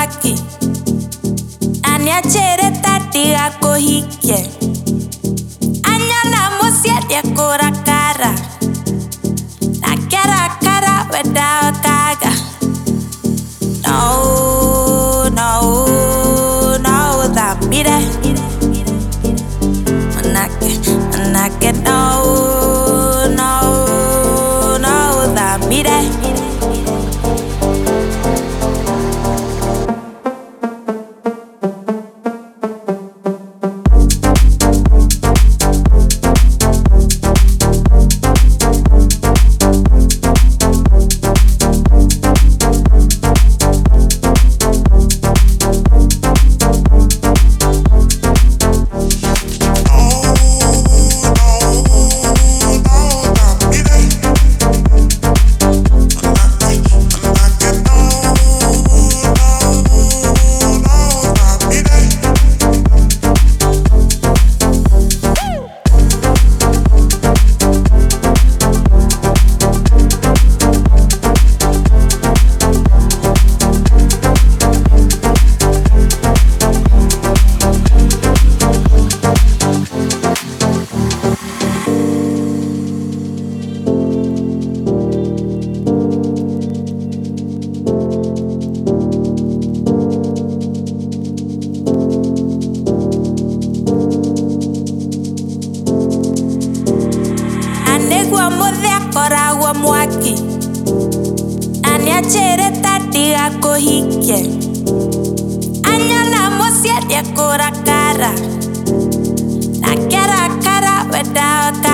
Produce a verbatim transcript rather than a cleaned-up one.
mwaki aniachere tati akohike anyana musiete kora kara na kara kara without kaga. No, no, no, that be that. Manake, manake, no, no, no, that be that. Koragwa mwaki aniachere tati akohike anyana musiete kora kara na kara kara without